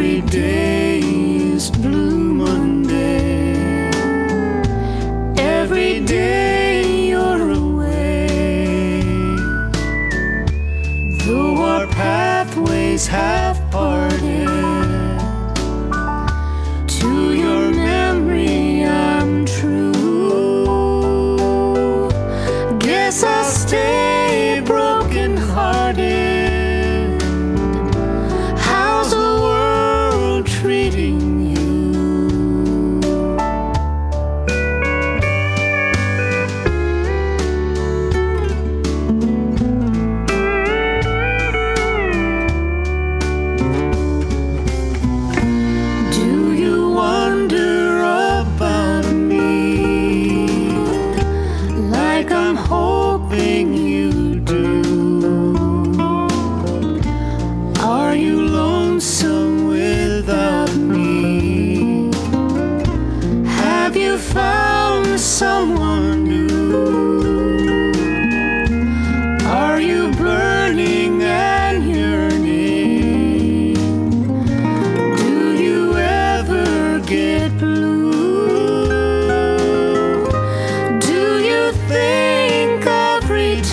Every day is Blue Monday. Every day you're away. Though our pathways have parted, to your memory I'm true. Guess I'll stay broken hearted. How's the world treating you? Do you wonder about me like I'm hoping you do? Are you lonesome without me? Have you found someone new? Are you burning and yearning? Do you ever get blue? Do you think of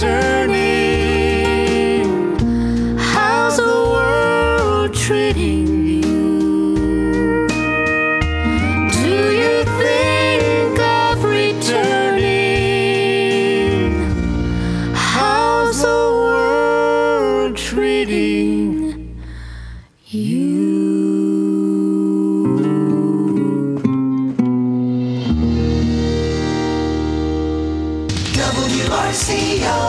returning? How's the world treating you? Do you think of returning? How's the world treating you? WRCO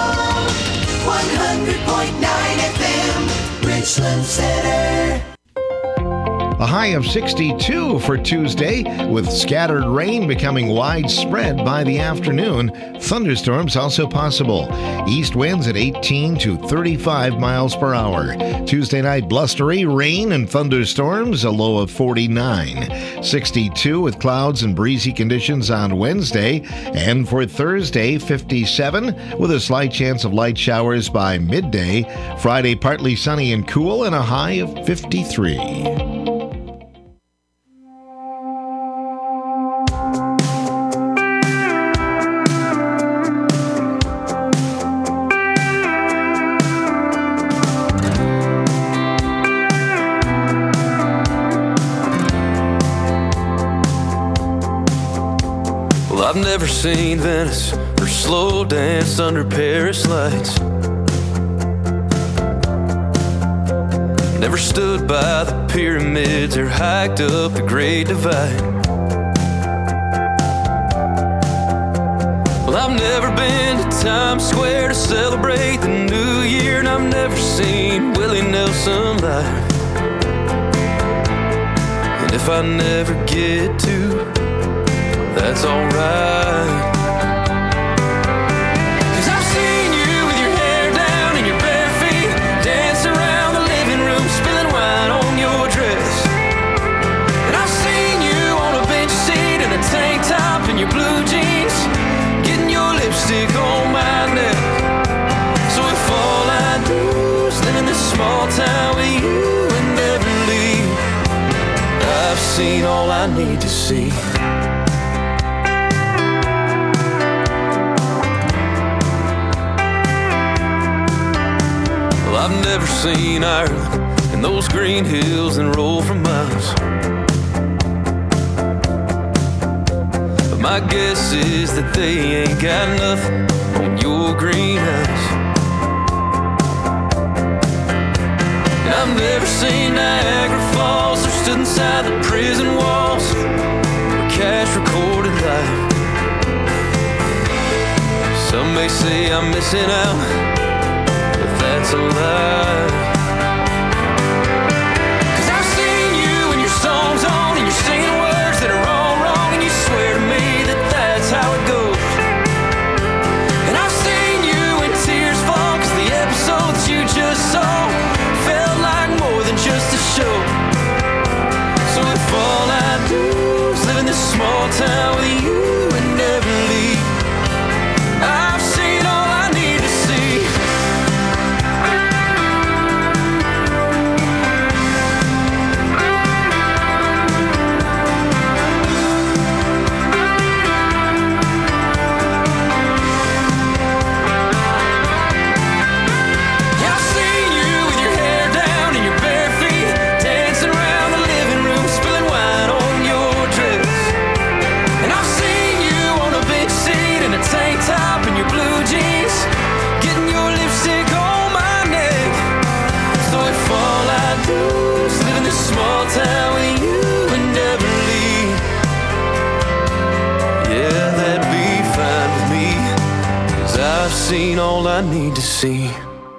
100.9 FM, Richland Center. A high of 62 for Tuesday, with scattered rain becoming widespread by the afternoon. Thunderstorms also possible. East winds at 18 to 35 miles per hour. Tuesday night, blustery rain and thunderstorms, a low of 49. 62 with clouds and breezy conditions on Wednesday. And for Thursday, 57 with a slight chance of light showers by midday. Friday, partly sunny and cool, and a high of 53. Well, I've never seen Venice or slow danced under Paris lights. Never stood by the pyramids or hiked up the Great Divide. Well, I've never been to Times Square to celebrate the new year, and I've never seen Willie Nelson live. And if I never get to, that's alright. 'Cause I've seen you with your hair down and your bare feet, dance around the living room, spilling wine on your dress. And I've seen you on a bench seat in a tank top and your blue jeans, getting your lipstick on my neck. So if all I do is live in this small town with you and never leave, I've seen all I need to see. I've never seen Ireland and those green hills that roll for miles, but my guess is that they ain't got nothing on your green eyes. And I've never seen Niagara Falls or stood inside the prison walls where cash recorded life. Some may say I'm missing out, that's a lie. 'Cause I've seen you and your songs on and you're singing words that are all wrong, and you swear to me that that's how it goes. And I've seen you when tears fall, 'cause the episode that you just saw felt like more than just a show. So if all I do is live in this small town with you and never leave, I've seen all I need to see. seen all I need to see.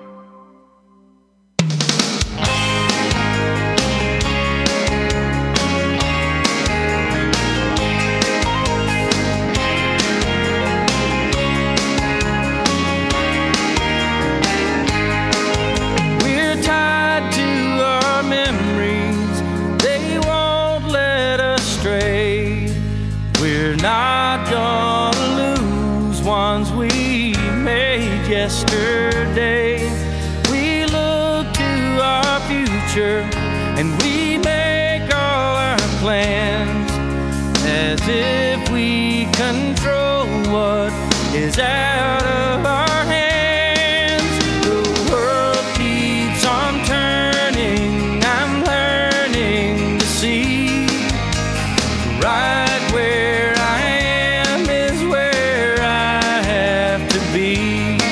Yesterday, we look to our future and we make all our plans as if we control what is out of our hands. The world keeps on turning, I'm learning to see right where I am is where I have to be.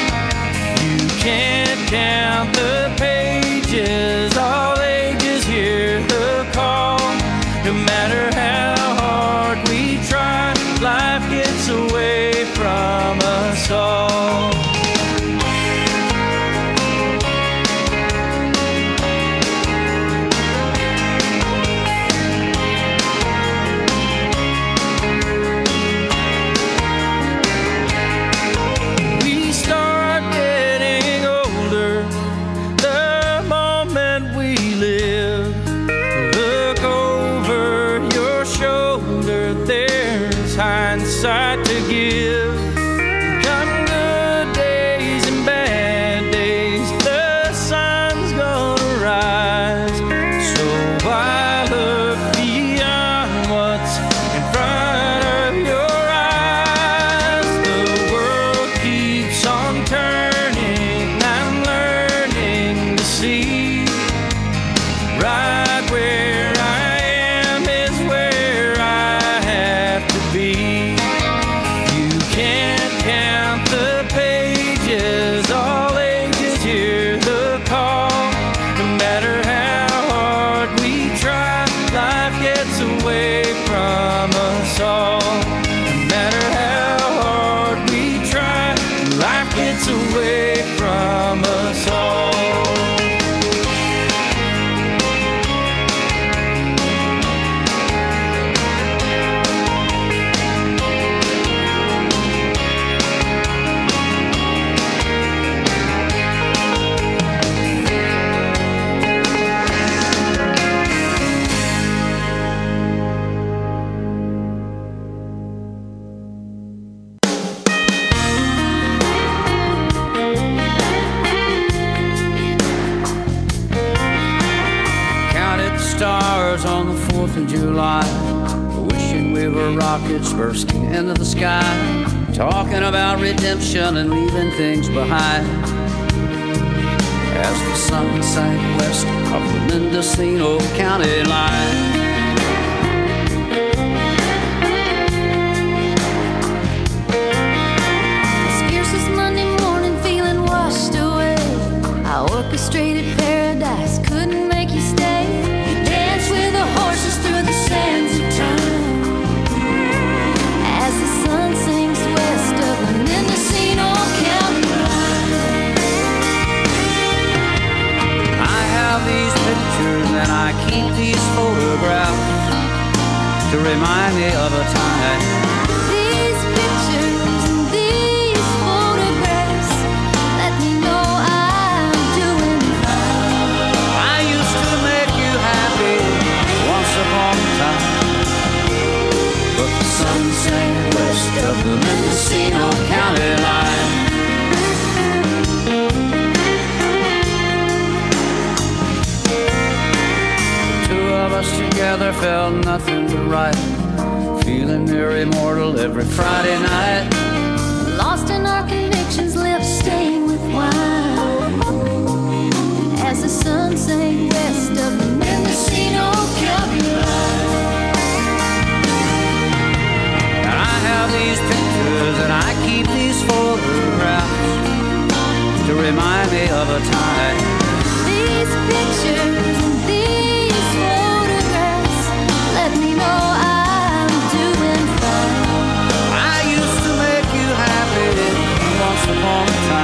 Can't count the pages, all ages hear the call. No matter how hard we try, life gets away from us all. Hindsight to give. Come good days and bad days, the sun's gonna rise. So why look beyond what's in front of your eyes? The world keeps on turning, I'm learning to see right where I am is where I have to be. You can't count the pages, all ages hear the call. No matter how hard we try, life gets away from us all. No matter how hard we try, life gets away from us all. Stars on the 4th of July, wishing we were rockets bursting into the sky, talking about redemption and leaving things behind. As the sun sank west of the Mendocino County line, scarce as Monday morning, feeling washed away. I orchestrated paradise, couldn't make you stay. With the horses through the sands of time, as the sun sinks west of the Mendocino County line. I have these pictures and I keep these photographs to remind me of a time. These pictures and these photographs let me know I'm doing fine. I used to make you happy once upon a time, but the sun sank west of the Mendocino County line. The two of us together felt nothing but right, feeling near immortal every Friday night. Lost in our convictions, lips stained with wine, as the sun sank west of the Mendocino County line. And I have these pictures and I keep these photographs to remind me of a time. These pictures and these photographs let me know I'm doing fine. I used to make you happy once upon a time.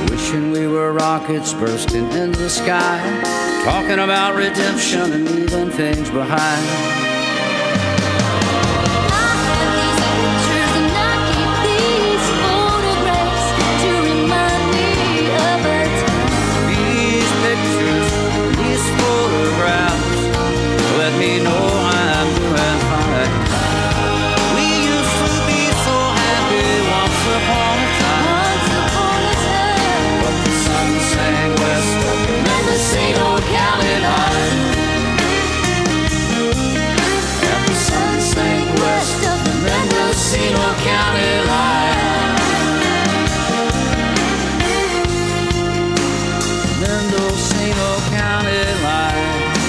wishing we were rockets bursting into the sky, talking about redemption and leaving things behind. Let me know I'm doing fine. We used to be so happy once upon a time. But the sun sank west of the Mendocino County line. And the sun sank west of the Mendocino County line. Mendocino County line.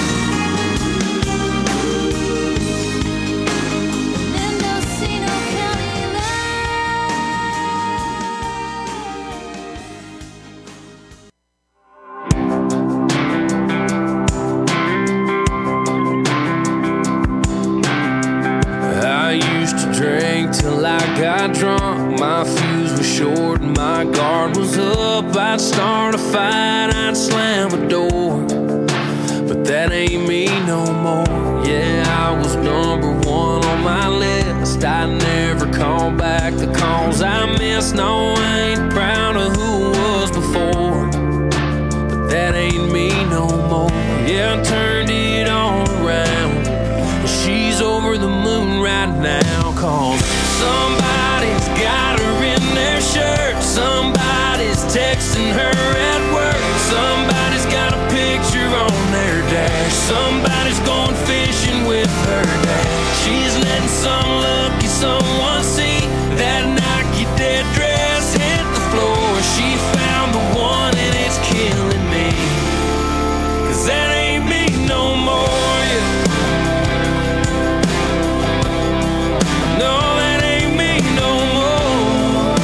Till I got drunk, my fuse was short and my guard was up. I'd start a fight, I'd slam a door, but that ain't me no more. Yeah, I was number one on my list. I never call back the calls I missed. No, I ain't proud of who was before, but that ain't me no more. Yeah, I turned it all around. She's over the moon right now, 'cause somebody's got her in their shirt. Somebody's texting her at work. Somebody's got a picture on their dash. Somebody's going fishing with her dad. She's letting some lucky someone see that Nike dead dress hit the floor. She found the one and it's killing me, 'cause that ain't me no more, yeah. No, that ain't me no more.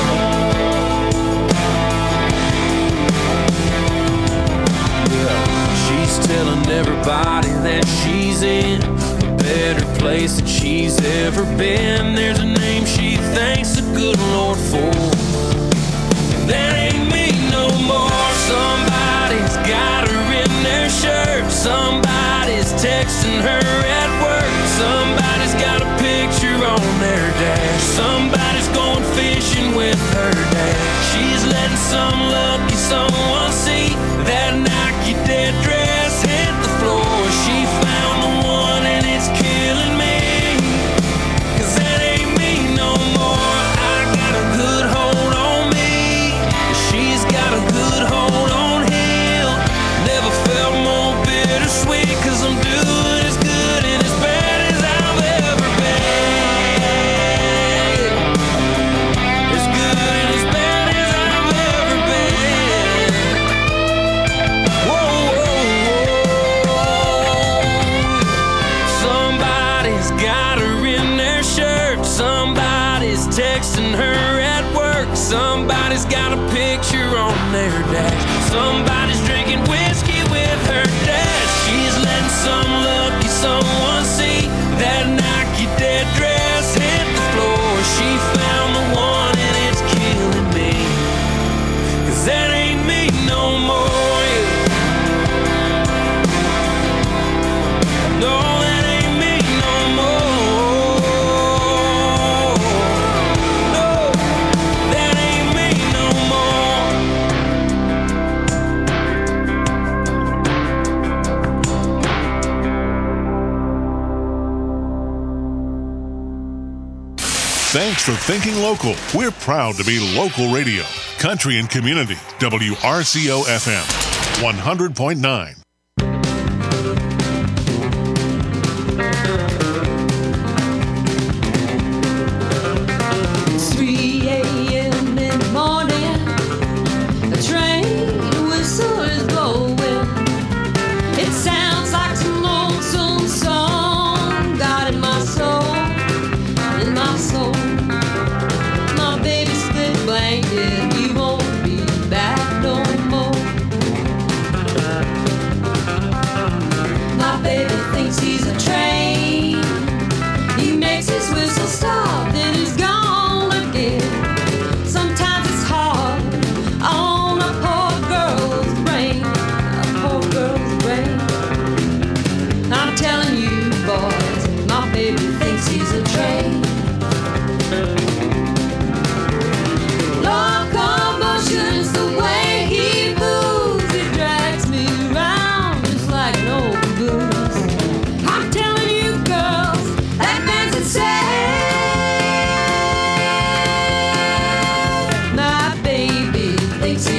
Yeah. She's telling everybody that she's in a better place than she's ever been. There's a name she thanks the good Lord for, and that ain't me no more. Somebody's got her in their shirt. Somebody's texting her at work. Somebody's got a picture on their dash. Somebody's going fishing with her dad. She's letting some lucky someone see that Nike dead dress hit the floor. She found the one and it's killing me, 'cause that ain't me no more. I got a good hold on me. She's got a good hold on him. Never felt more bittersweet, 'cause I'm doing as good and as bad as I've ever been. As good and as bad as I've ever been. Whoa, whoa, whoa. Somebody's got her in their shirt. Somebody's texting her at work. Somebody's got a picture on their dash. Somebody's drinking whiskey with her dad. She's letting some lucky someone see that Nike dead dress hit the floor. She found the one and it's killing me, 'cause that ain't me no more, yeah. No, that ain't me no more. No, that ain't me no more. Thanks for thinking local. We're proud to be local radio. Country and Community. WRCO FM 100.9. 3 a.m. in the morning, the train whistle is blowing. It sounds like some lonesome song. God in my soul, in my soul. My baby split blanket, you won't be back no more.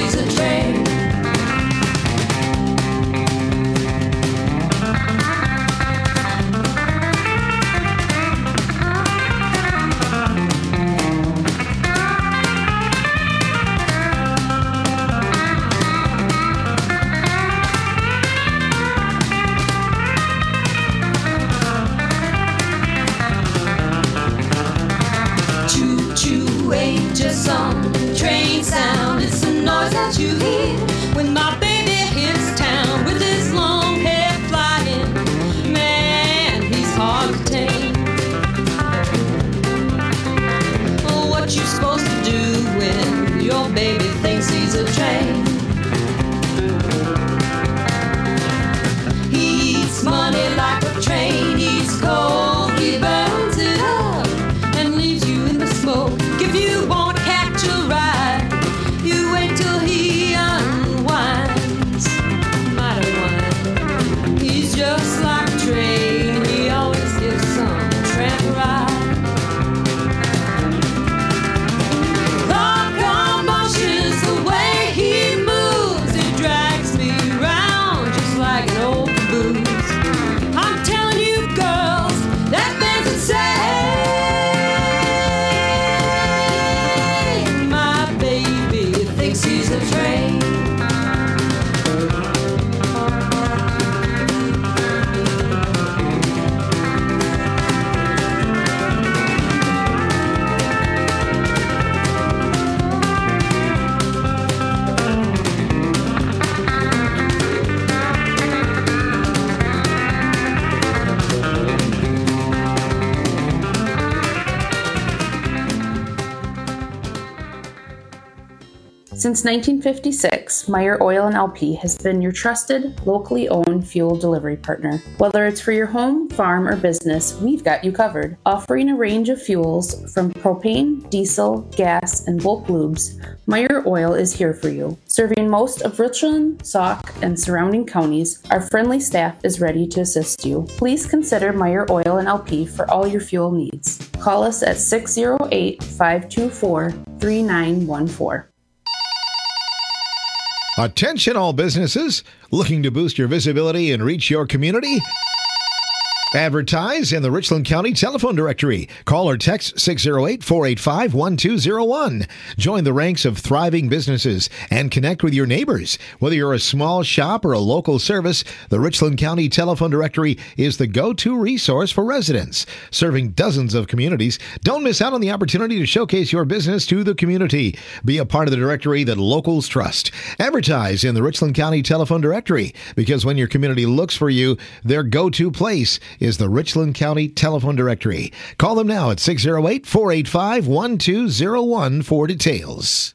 he's a train. Choo-choo ain't just some train sound. It's the noise that you hear when my baby hits town with his long hair flying. Man, he's hard to tame. Oh, what you supposed to do when your baby thinks he's a train? He eats money like a train. He's cold, he burns it up and leaves you in the smoke. If you want to catch a ride, you wait till he unwinds. Might unwind. He's just like a train. He always gives some tramp ride. Locomotion's the way he moves. It drags me around just like an old caboose. I'm telling you, girls, that man's insane. My baby thinks he's a train. Since 1956, Meyer Oil & LP has been your trusted, locally owned fuel delivery partner. Whether it's for your home, farm, or business, we've got you covered. Offering a range of fuels from propane, diesel, gas, and bulk lubes, Meyer Oil is here for you. Serving most of Richland, Sauk, and surrounding counties, our friendly staff is ready to assist you. Please consider Meyer Oil & LP for all your fuel needs. Call us at 608-524-3914. Attention all businesses looking to boost your visibility and reach your community. Advertise in the Richland County Telephone Directory. Call or text 608-485-1201. Join the ranks of thriving businesses and connect with your neighbors. Whether you're a small shop or a local service, the Richland County Telephone Directory is the go-to resource for residents. Serving dozens of communities, don't miss out on the opportunity to showcase your business to the community. Be a part of the directory that locals trust. Advertise in the Richland County Telephone Directory, because when your community looks for you, their go-to place is the Richland County Telephone Directory. Call them now at 608-485-1201 for details.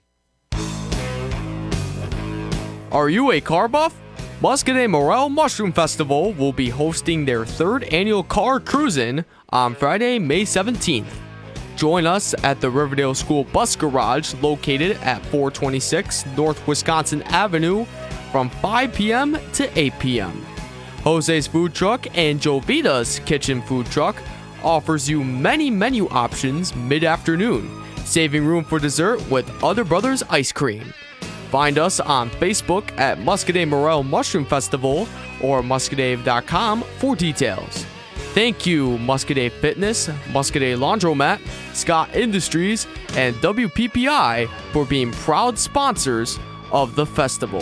Are you a car buff? Muscadet Morel Mushroom Festival will be hosting their third annual car cruise-in on Friday, May 17th. Join us at the Riverdale School Bus Garage located at 426 North Wisconsin Avenue from 5 p.m. to 8 p.m. Jose's Food Truck and Jovita's Kitchen Food Truck offers you many menu options mid-afternoon, saving room for dessert with Other Brothers Ice Cream. Find us on Facebook at Muscadet Morel Mushroom Festival or muscadave.com for details. Thank you, Muscadet Fitness, Muscadet Laundromat, Scott Industries, and WPPI for being proud sponsors of the festival.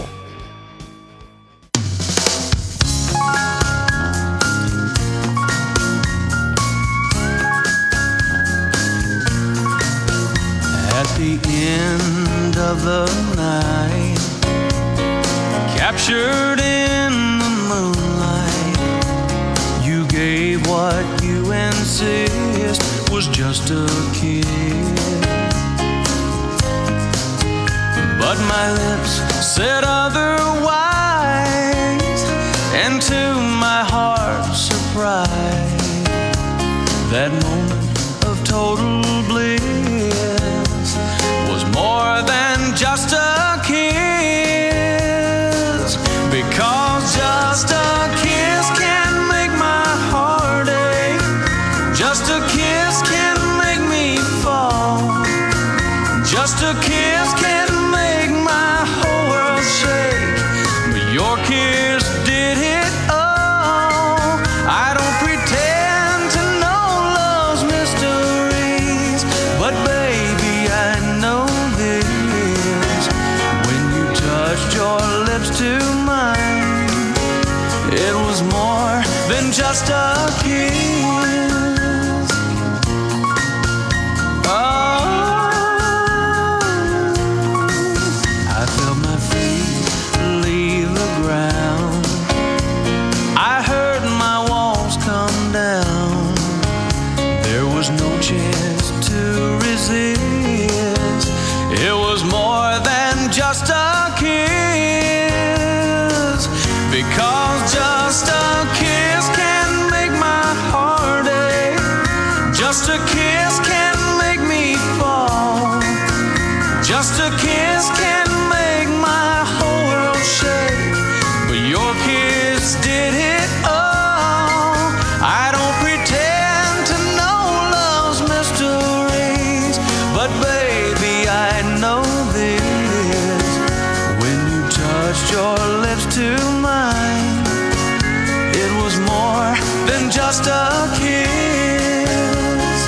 At the end of the night, captured in the moonlight, you gave what you insist was just a kiss. But my lips said otherwise, and to my heart's surprise, that moment of total bliss was more than just a kiss, because just a kiss can make my heart ache, just a kiss can make me fall, just a kiss can make my whole than just a kiss. Oh, I felt my feet leave the ground. I heard my walls come down. There was no chance to resist. It was more than just a kiss, because just a kiss can make my heart ache. Just a kiss can make me fall. Just a kiss can make my whole world shake. But your kiss did it all. I don't pretend to know love's mysteries, but baby, I know this. When you touched your lips to mine, it was more than just a kiss.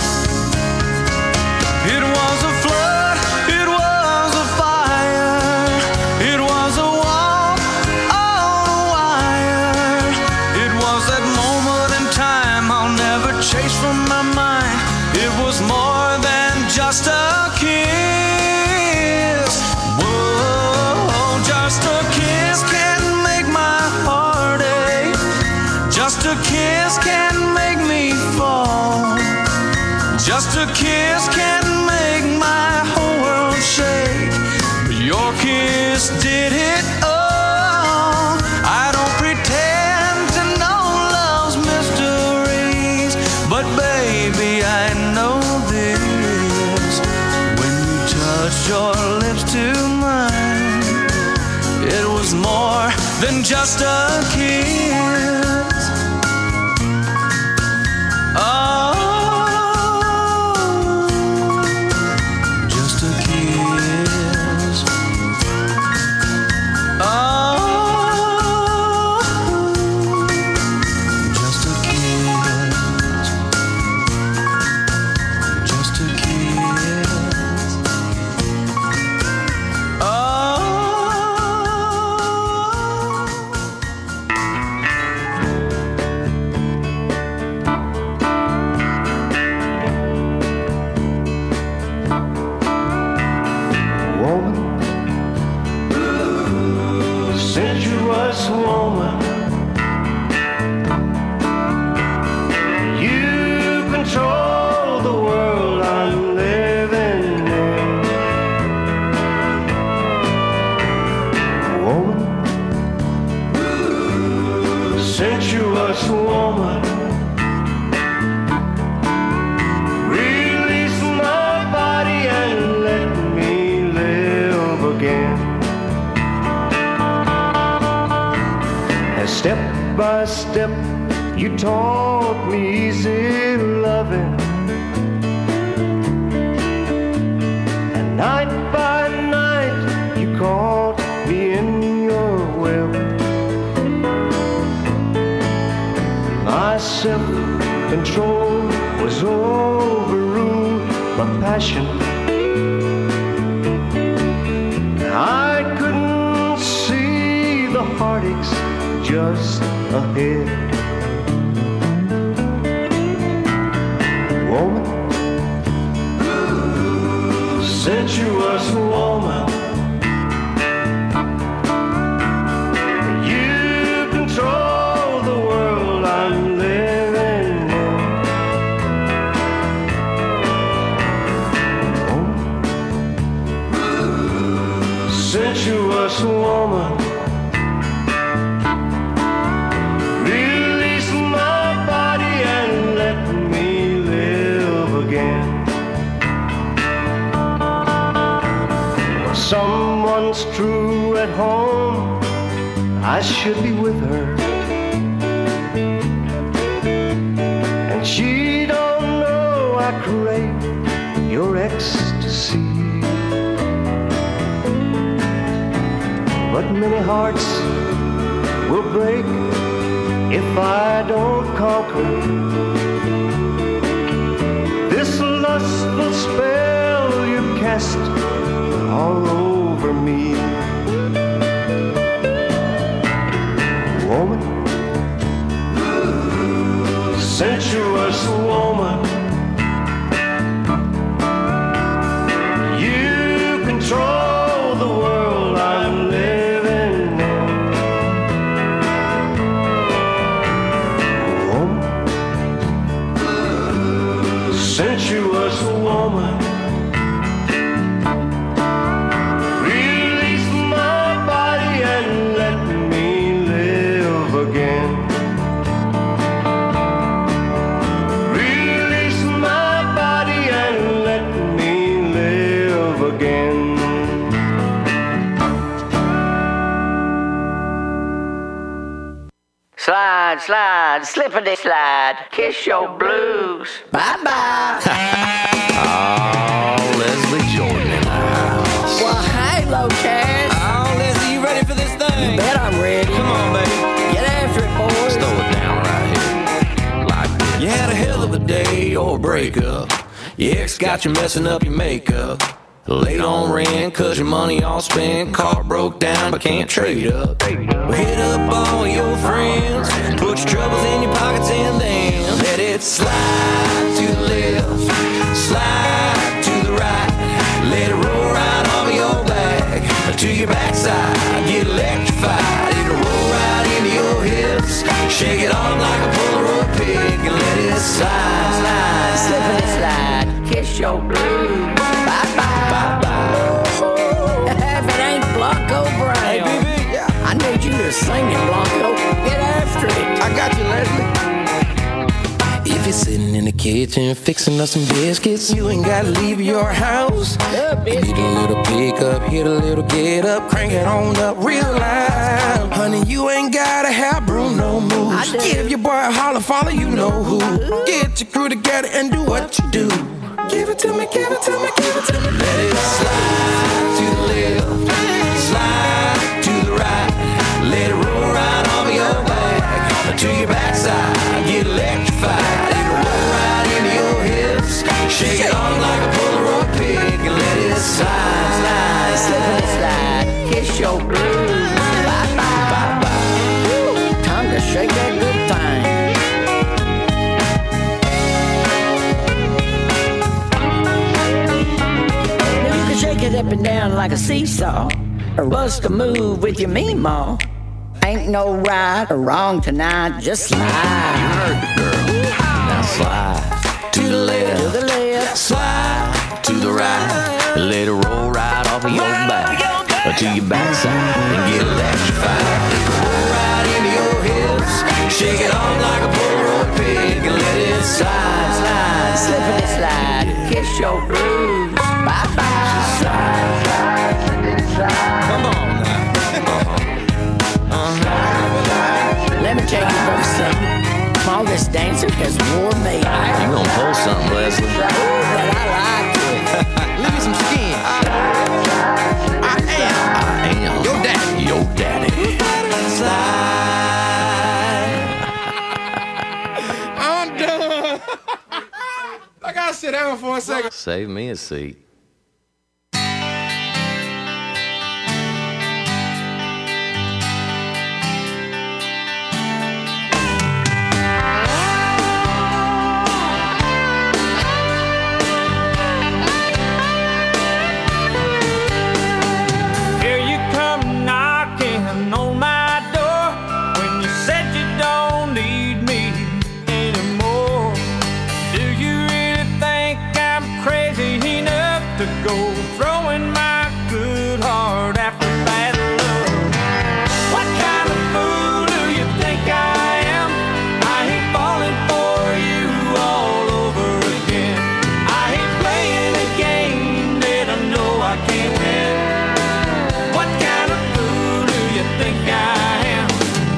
It was a flood, it was a fire, it was a walk on a wire. It was that moment in time I'll never chase from my mind. It was more than just a kiss. Whoa, just a kiss can make my heart ache. Just a kiss can make me fall. Just a kiss can make my whole world shake. But your kiss did it all. I don't pretend to know love's mysteries, but baby, I know this. When you touched your lips to mine, it was more than just a kiss. Oh, just a kiss. Oh, just a kiss. Just a kiss. Oh. Woman, sensuous woman, you control the world I'm living in. Woman, sensuous woman, release my body and let me live again. And step by step, you taught me easy loving. And night by night, you caught me in your will. My self-control was overruled by passion. I couldn't see the heartaches just ahead. Woman, sensuous woman, you control the world I'm living in. Woman, sensuous woman, release my body and let me live again. Someone's true at home, I should be with her. And she don't know I crave your ecstasy. But many hearts will break if I don't conquer this lustful spell you cast all over me. Woman, Slide, slide, slippity slide, kiss your blues. Bye-bye. Oh, Leslie Jordan in the house. Well, hey, Locast. Oh, Leslie, you ready for this thing? You bet I'm ready. Come on, baby. Get after it, boys. Let's throw it down right here. Like this. You had a hell of a day or a breakup. Your ex got you messing up your makeup. Late on rent, cause your money all spent. Car broke down, but can't trade up. Well, hit up all your friends. Put your troubles in your pockets and then let it slide to the left, slide to the right. Let it roll right off your back to your backside. Get electrified, it'll roll right into your hips. Shake it off like a Polaroid pic and let it slide, slide, Slippity slide, kiss your blues. If it ain't Blanco Brown, Hey, BB. I need you to sing it, Blanco. Get after it. I got you, Leslie. If you're sitting in the kitchen fixing up some biscuits, you ain't gotta leave your house. Need a little pickup, hit a little get up, crank it on up real loud. Honey, you ain't gotta have Bruno moves. Give your boy a holler, follow you know who. Get your crew together and do what you do. Give it to me, give it to me, give it to me. Let it slide to the left, slide to the right. Let it roll right over your back to your backside. Get electrified, it'll roll right into your hips. Shake it on like a Polaroid pic and let it slide, slide, Slippity slide, kiss your blues. Bye-bye. bye-bye. Time to shake that good thing. Shake it up and down like a seesaw, or bust a move with your meemaw. Ain't no right or wrong tonight, just slide. You heard the girl. Now slide to the left, To the left, slide to the right. Let it roll right off of your back to your backside and get electrified. Roll right into your hips. Shake it off like a Polaroid pic and let it slide, slide, slippity slide, kiss your blues. Bye-bye. Come on now. Let me tell you both something. All this dancing has worn me out. You gonna pull something, Leslie? Ooh, but I like it. Leave me some skin. I am your daddy. Your daddy. I'm done. I gotta sit down for a second. Save me a seat. Here you come knocking on my door when you said you don't need me anymore. Do you really think I'm crazy enough to go throwing my good heart after bad love? What kind of fool do you think I am? I ain't falling for you all over again. I ain't playing a game that I know I can't win. What kind of fool do you think I am?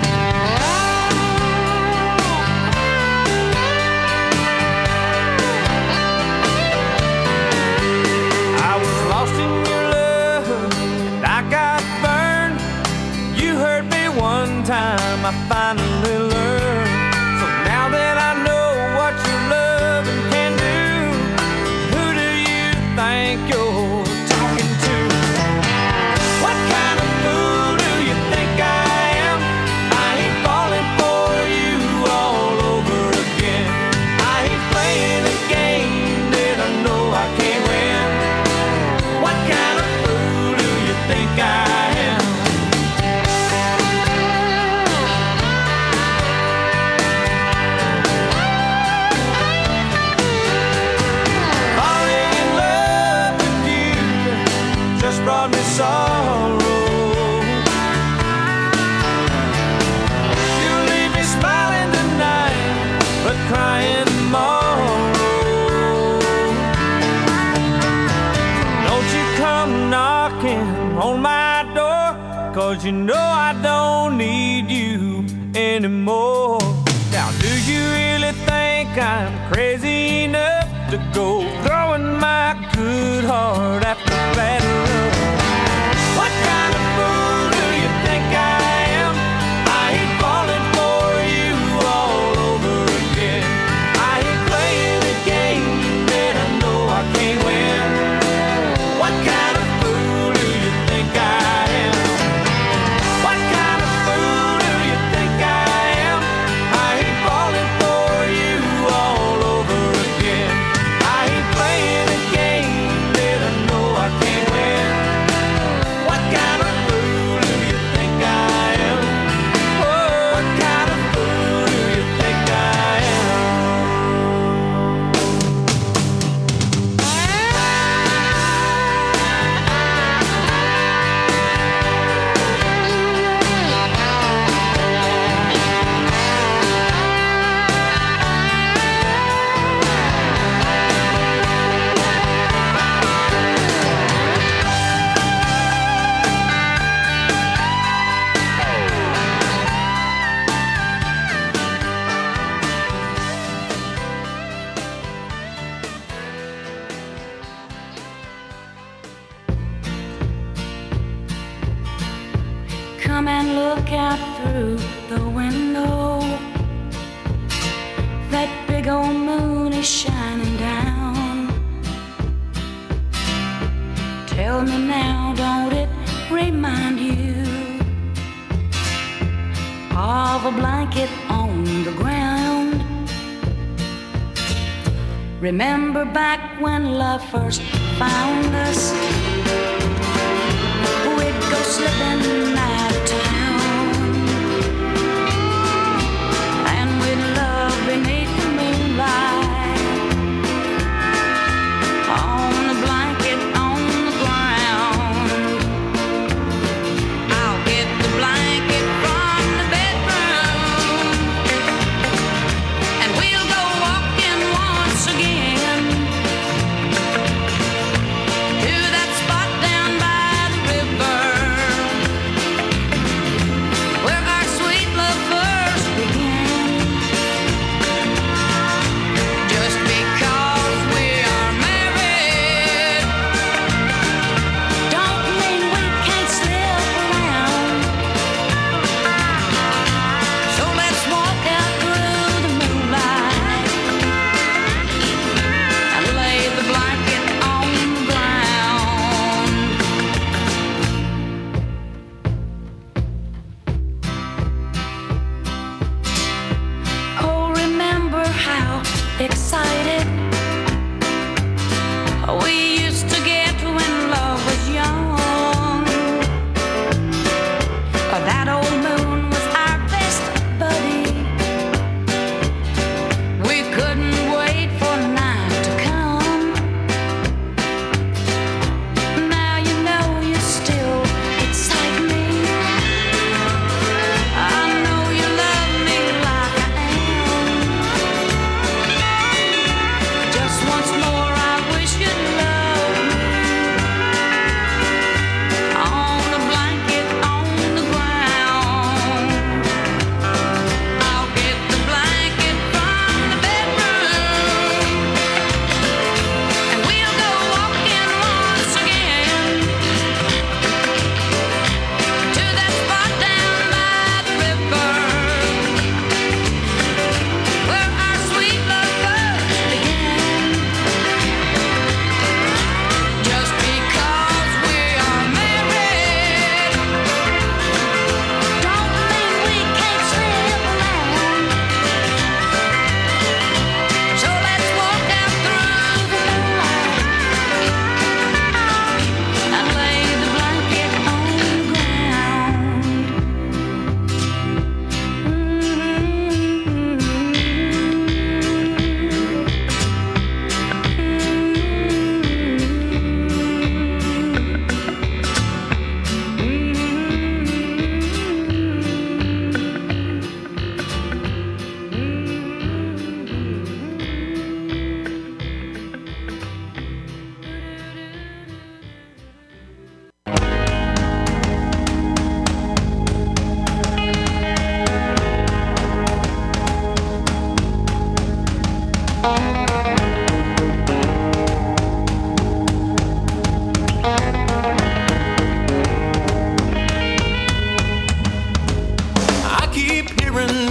I was lost in your love and I got burned. You hurt me one time, I finally learned. So now that I know what your loving can do, who do you think you're talking to? What kind of fool do you think I am? I ain't falling for you all over again. I ain't playing a game that I know I can't win. What kind of fool do you think I am? Falling in love with you just brought me sorrow. You leave me smiling tonight, but crying tomorrow. Don't you come knocking on my door, 'cause you know I don't need you anymore. Now, do you really think I'm crazy enough to go throwing my good heart after bad love? What kind of fool do you think I am? I ain't falling for you all over again. I ain't playing a game that I know I can't win. What kind of fool do you think I am? What kind of fool do you think I am? I ain't falling for you all over again. I ain't playing a game that I know I can't win. What kind of fool do you think I am? Oh, what kind of fool do you think I am? Come and look out through the window. That big old moon is shining down. Tell me now, don't it remind you of a blanket on the ground? Remember back when love first found us? We'd go slipping out of town, and we'd love beneath the moonlight, on the blanket on the ground. I'll get the blanket from the bedroom, and we'll go walking once again to that spot down by the river where our sweet love first began. Just because we are married don't mean we can't slip around. So let's walk out through the moonlight and lay the blanket on the ground. Oh, remember how excited we used to get when love was young. That old moon was our best buddy. We couldn't wait for night to come. Now you know you still excite me. I know you love me like I am. Just once more, I wish you'd love me. On the blanket on the ground.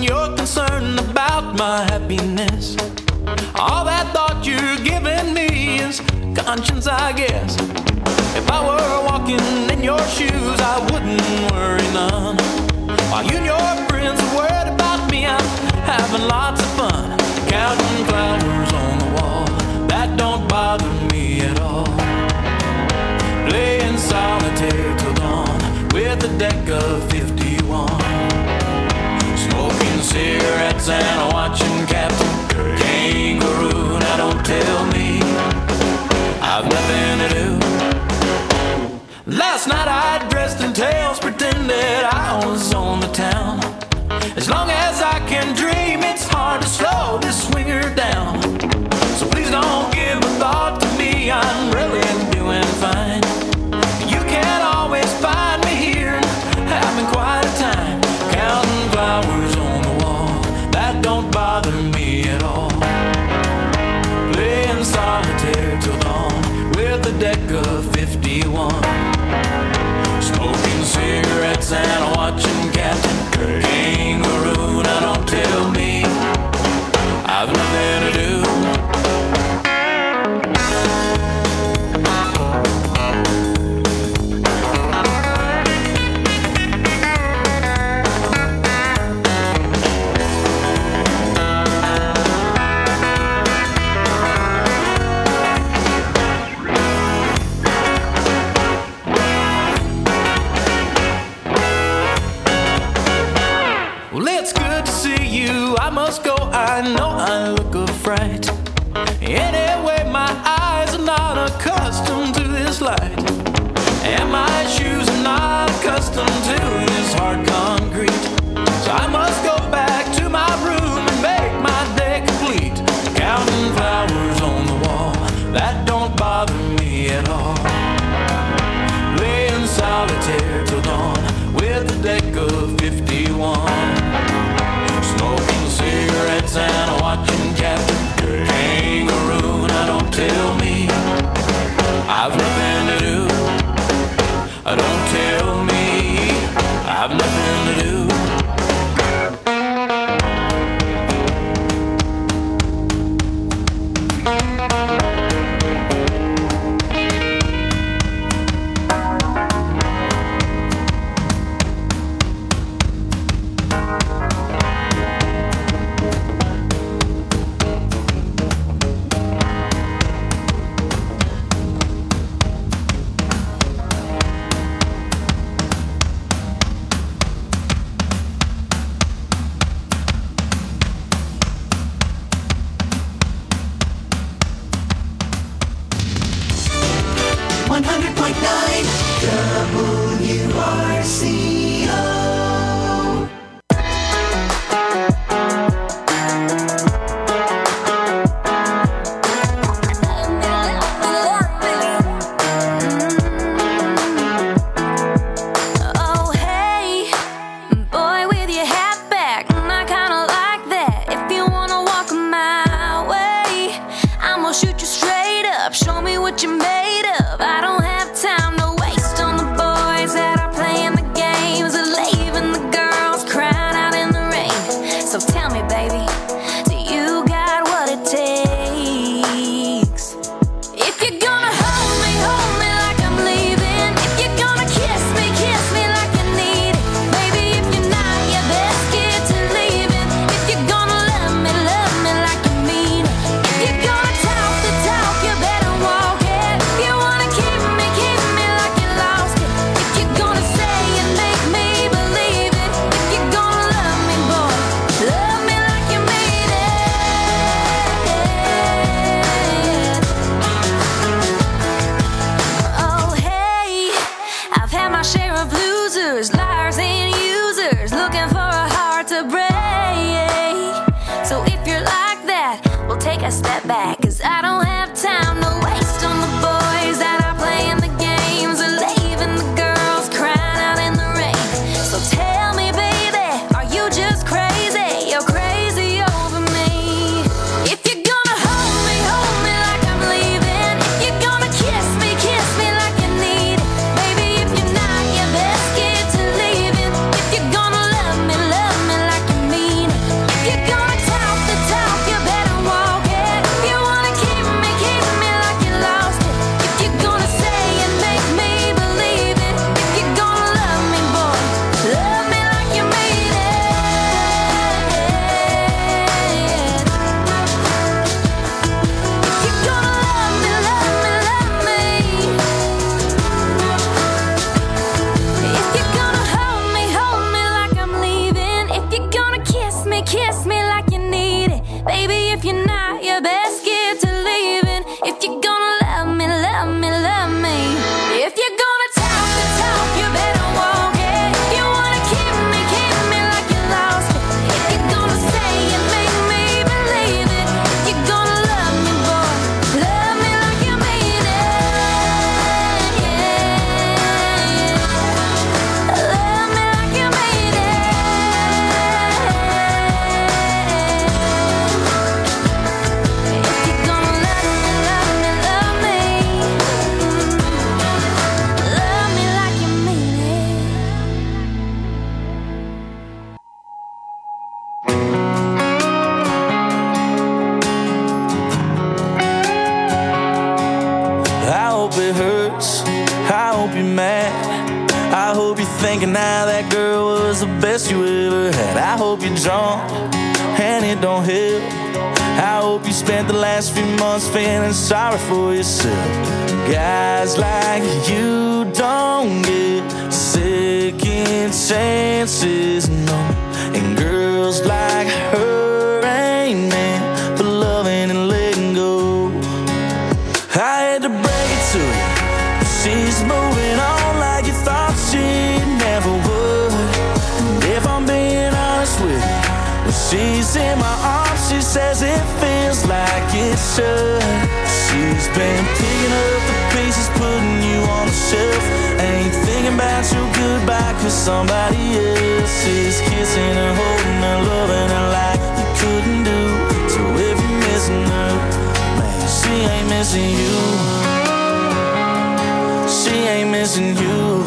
you're concerned about my happiness. All that thought you're giving me is conscience, I guess. If I were walking in your shoes, I wouldn't worry none. While you and your friends are worried about me, I'm having lots of fun. Counting flowers on the wall, that don't bother me at all. Playing solitaire till dawn with a deck of 51. Smoking cigarettes and watching Captain Kangaroo. Now don't tell me I've nothing to do. Last night I dressed in tails, pretended I was on the town. As long as I can dream, it's hard to slow this swinger down. So please don't give a thought to me, I'm really doing fine. You can't always find me here, having quite a time. Counting flowers on the wall, that don't bother me at all. Playing solitaire till dawn with a deck of 51. Smoking cigarettes and watching Captain Kangaroo. Now don't tell me I've nothing to do. I must go, I know I look a fright. Anyway, my eyes are not accustomed to this light, and my shoes are not accustomed to this hard concrete. So I must go back to my room and make my day complete. Counting flowers on the wall, that don't bother me at all. Playing solitaire till dawn with a deck of 51. Smoking cigarettes and watching Captain Kangaroo. Now don't tell me I've nothing to do. Don't tell me I've nothing to do. If you're gonna love me like you mean it. girl was the best you ever had. I hope you're drunk and it don't help. I hope you spent the last few months feeling sorry for yourself. Guys like you don't get second chances, no. And girls like her ain't meant for loving and letting go. I had to break it to you, but she's moving on like you thought she never would. And if I'm being honest with you, when she's in my arms, she says it feels like it should. She's been picking up the pieces, putting you on the shelf. Ain't thinking about your goodbye, cause somebody else is kissing her, holding her, loving her like you couldn't do. So if you're missing her, man, she ain't missing you. She ain't missing you.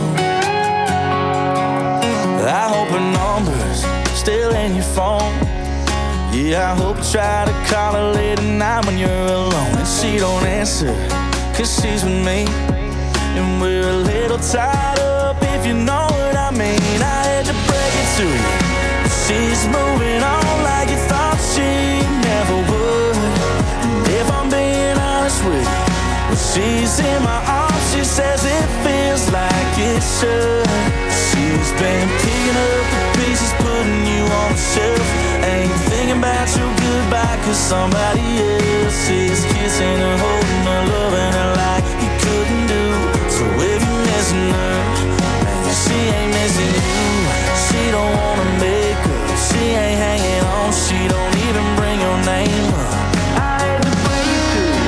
I hope her number's still in your phone. Yeah, I hope you try to call her late at night when you're alone and she don't answer, cause she's with me. And we're a little tied up, if you know what I mean. I had to break it to you, but she's moving on like you thought she never would. And if I'm being honest with you, when she's in my arms, she says it feels like it should. She's been picking up the pieces, putting you on the shelf. Ain't thinking about your goodbye, cause somebody else is kissing her, holding her, loving her like you couldn't do. So if you're missing her, man, she ain't missing you. She don't wanna make up, she ain't hanging on, she don't even bring your name up. I had to bring it to you.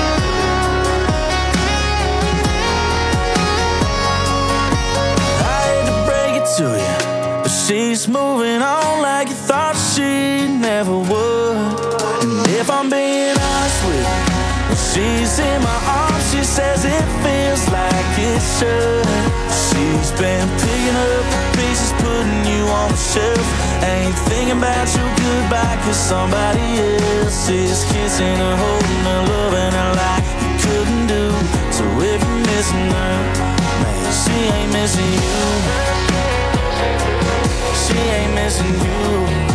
I had to break it to you, but she's moving on like you thought she never would. And if I'm being honest with you, when she's in my arms, she says it feels like it should. She's been picking up the pieces, putting you on the shelf. Ain't thinking about your goodbye, cause somebody else is kissing her, holding her, loving her like you couldn't do. So if you're missing her, man, she ain't missing you. She ain't missing you.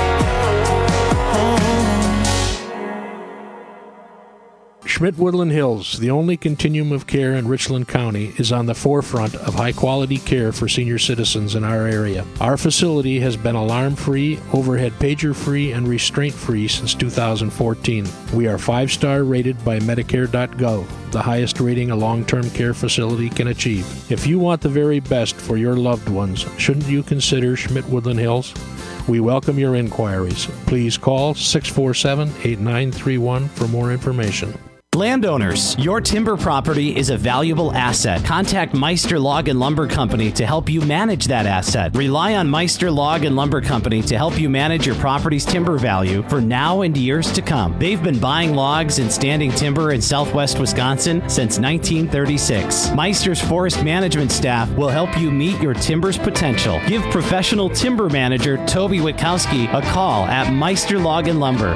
Schmidt-Woodland Hills, the only continuum of care in Richland County, is on the forefront of high-quality care for senior citizens in our area. Our facility has been alarm-free, overhead pager-free, and restraint-free since 2014. We are 5-star rated by Medicare.gov, the highest rating a long-term care facility can achieve. If you want the very best for your loved ones, shouldn't you consider Schmidt-Woodland Hills? We welcome your inquiries. Please call 647-8931 for more information. Landowners, your timber property is a valuable asset. Contact Meister Log and Lumber Company to help you manage that asset. Rely on Meister Log and Lumber Company to help you manage your property's timber value for now and years to come. They've been buying logs and standing timber in southwest Wisconsin since 1936. Meister's forest management staff will help you meet your timber's potential. Give professional timber manager Toby Witkowski a call at Meister Log and Lumber,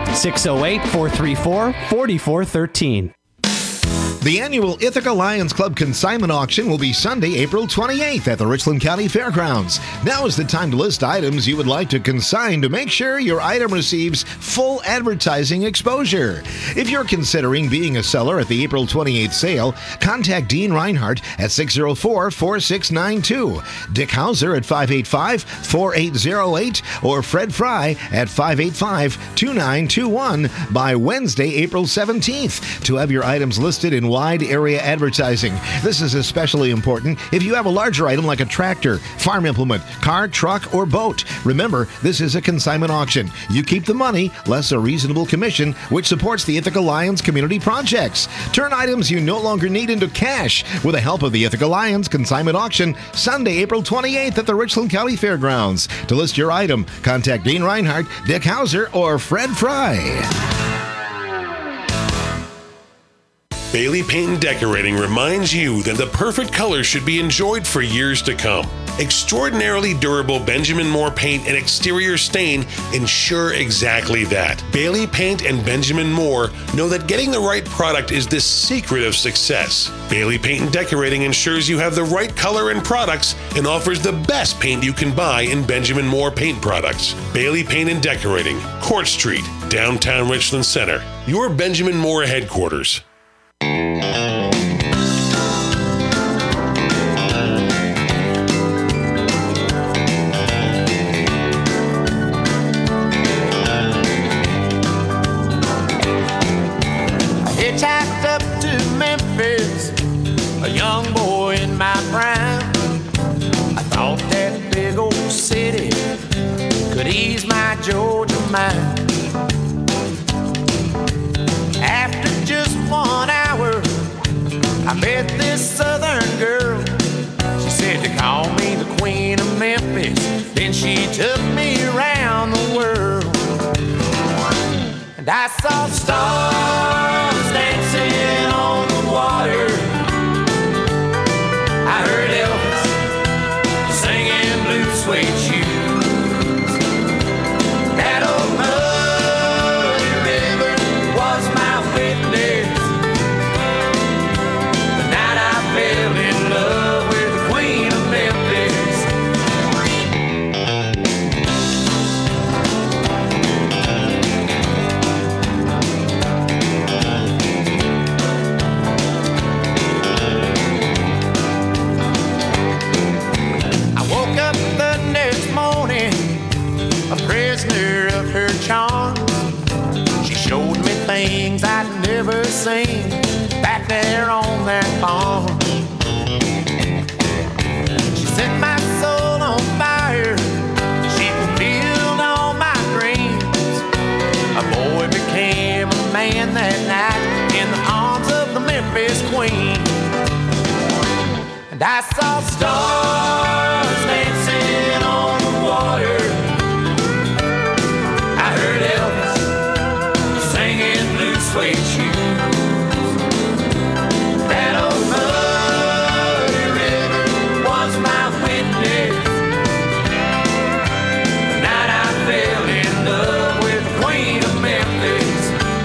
608-434-4413. The annual Ithaca Lions Club Consignment Auction will be Sunday, April 28th at the Richland County Fairgrounds. Now is the time to list items you would like to consign to make sure your item receives full advertising exposure. If you're considering being a seller at the April 28th sale, contact Dean Reinhardt at 604-4692, Dick Hauser at 585-4808, or Fred Fry at 585-2921 by Wednesday, April 17th to have your items listed in wide area advertising. This is especially important if you have a larger item like a tractor, farm implement, car, truck, or boat. Remember, this is a consignment auction. You keep the money, less a reasonable commission, which supports the Ithaca Lions community projects. Turn items you no longer need into cash with the help of the Ithaca Lions Consignment Auction, Sunday, April 28th at the Richland County Fairgrounds. To list your item, contact Dean Reinhardt, Dick Hauser, or Fred Fry. Bailey Paint and Decorating reminds you that the perfect color should be enjoyed for years to come. Extraordinarily durable Benjamin Moore paint and exterior stain ensure exactly that. Bailey Paint and Benjamin Moore know that getting the right product is the secret of success. Bailey Paint and Decorating ensures you have the right color and products and offers the best paint you can buy in Benjamin Moore paint products. Bailey Paint and Decorating, Court Street, downtown Richland Center. Your Benjamin Moore headquarters. Hitchhiked up to Memphis, a young boy in my prime. I thought that big old city could ease my Georgia mind. After just 1 hour, I met this southern girl. She said to call me the Queen of Memphis. Then she took me around the world. And I saw stars dancing on the water. I heard Elvis singing Blue Suede Shoes. That old muddy river was my witness. The night I fell in love with the Queen of Memphis. I woke up the next morning, a prisoner of her charms. She showed me things I'd never seen back there on that farm. She set my soul on fire. She fulfilled all my dreams. A boy became a man that night in the arms of the Memphis Queen. And I saw stars dancing on the water. I heard Elvis singing Blue Suede Shoes. That old muddy river was my witness. The night I fell in love with the Queen of Memphis.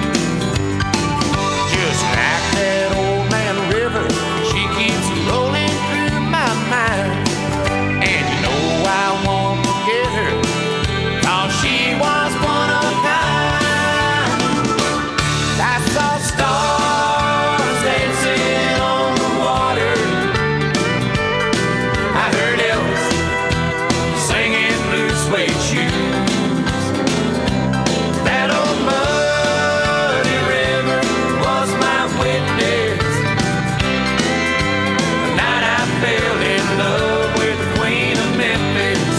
Just like that old man river, she keeps rolling through my mind. And you know I won't forget her, 'cause she was one of a kind. I saw stars dancing on the water. I heard Elvis singing Blue Suede Shoes. That old muddy river was my witness. The night I fell in love with the Queen of Memphis.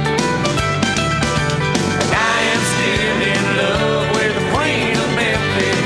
And I am still in love with the Queen of Memphis.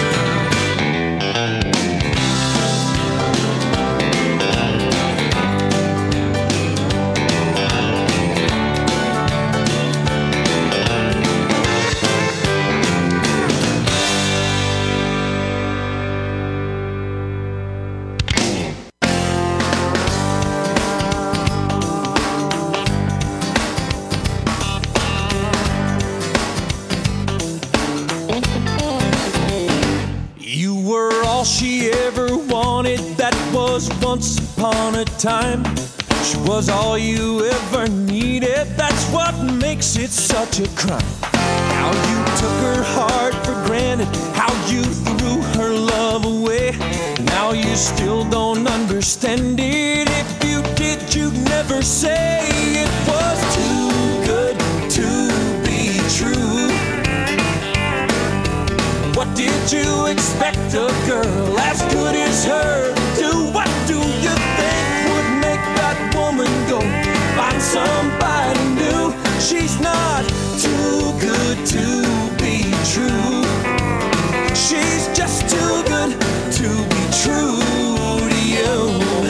You were all she ever wanted, that was once upon a time. She was all you ever needed, that's what makes it such a crime. How you took her heart for granted, how you threw her love away. Now you still don't understand it. If you did, you'd never say it was too good to be true. What did you expect a girl as good as her to do? What do you think would make that woman go find somebody new? She's not too good to be true. She's just too good to be true to you.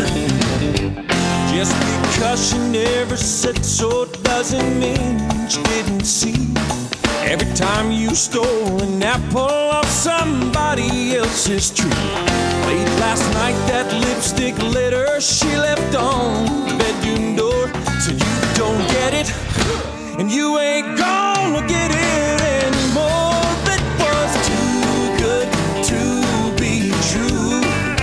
Just because she never said so doesn't mean she didn't see. Every time you stole an apple off somebody else's tree. Late last night, that lipstick litter she left on the bedroom door. So you don't get it, and you ain't gonna get it anymore. That was too good to be true.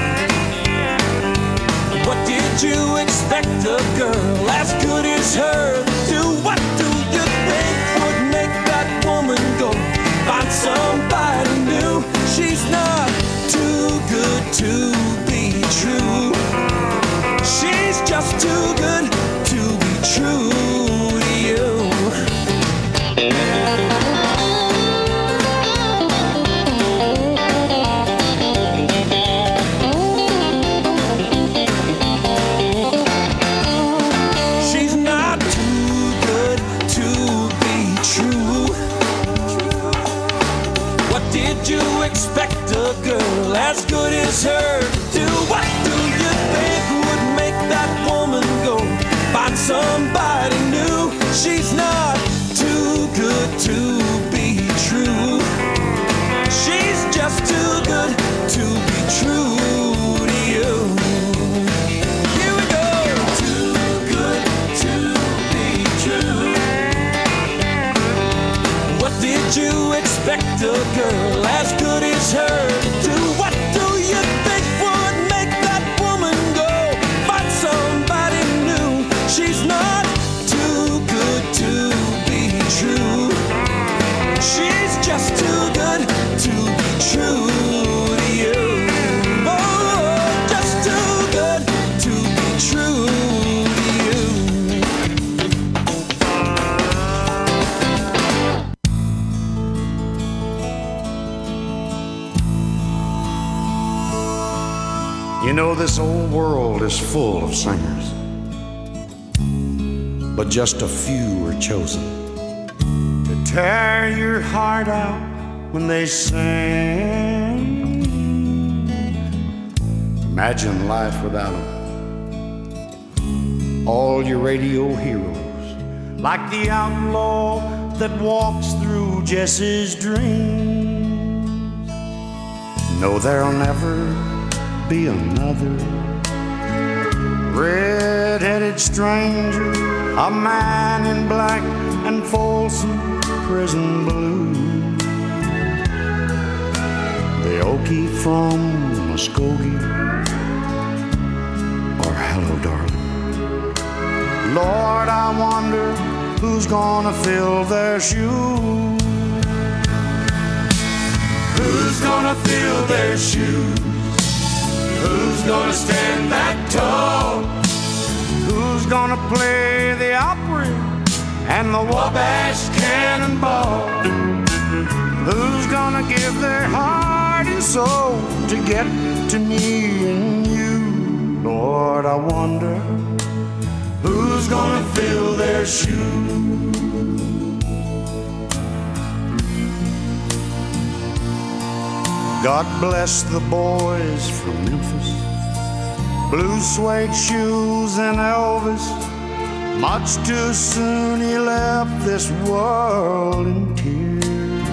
What did you expect a girl as good as her to do? What do you think would make that woman go find somebody new? She's not too good to be true. She's just too good to be true to you. She's not too good to be true. What did you expect a girl as good as her to do? What do you think would make that woman go find somebody new? She's not too good to be true. She's just too good to be true to you. Here we go. Too good to be true. What did you expect a girl as good as her to do? What do you think would make that woman go find somebody new? She's not too good to be true. She's just too good to be true to you. Oh, just too good to be true to you. You know, this old world is full of singers, but just a few are chosen to tear your heart out when they sing. Imagine life without them. All your radio heroes, like the outlaw that walks through Jesse's dreams. No, there'll never be another red-headed stranger, a man in black and Folsom prison blue, the Okie from Muskogee, or hello darling. Lord, I wonder who's gonna fill their shoes. Who's gonna fill their shoes? Who's gonna stand that tall? Who's gonna play the Opry and the Wabash Cannonball? Who's gonna give their heart and soul to get to me and you? Lord, I wonder who's gonna fill their shoes. God bless the boys from Memphis, blue suede shoes and Elvis. Much too soon he left this world in tears.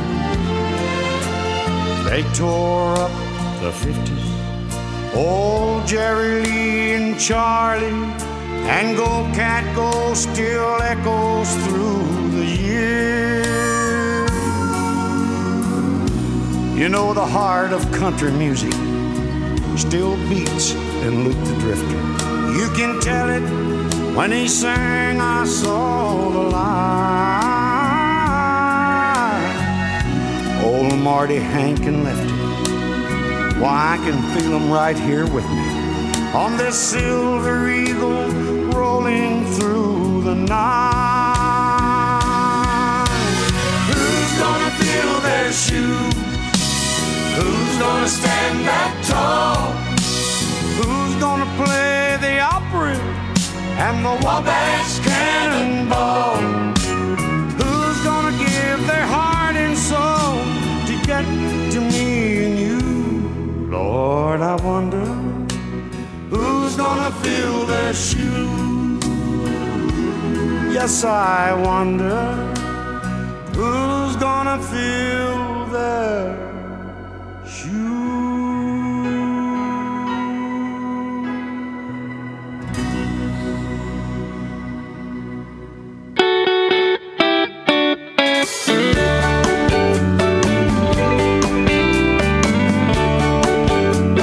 They tore up the 50s, old Jerry Lee and Charlie, and Go Cat Go still echoes through the years. You know, the heart of country music still beats in Luke the Drifter. You can tell it when he sang I Saw the Light. Old Marty, Hank, and Lefty, why, I can feel them right here with me on this silver eagle rolling through the night. Who's gonna fill their shoes? Who's gonna stand that tall? Who's gonna play the Opry and the Wabash Cannonball? Who's gonna give their heart and soul to get to me and you? Lord, I wonder who's gonna fill their shoes. Yes, I wonder who's gonna fill